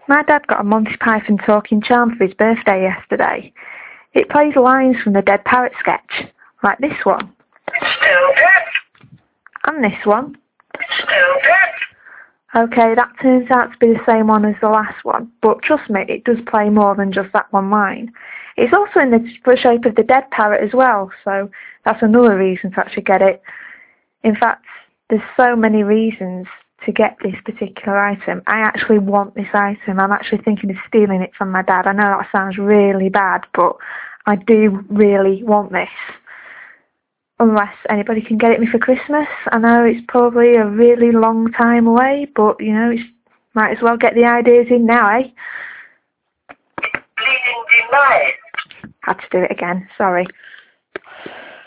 My dad got a Monty Python talking charm for his birthday yesterday. It plays lines from the Dead Parrot sketch, like this one. Stupid. And this one. Stupid. Okay, that turns out to be the same one as the last one, but trust me, it does play more than just that one line. It's also in the shape of the dead parrot as well, so that's another reason to actually get it. In fact, there's so many reasons to get this particular item. I actually want this item. I'm actually thinking of stealing it from my dad. I know that sounds really bad, but I do really want this. Unless anybody can get it me for Christmas. I know it's probably a really long time away, but, you know, might as well get the ideas in now, eh? Bleeding denied. Had to do it again, sorry.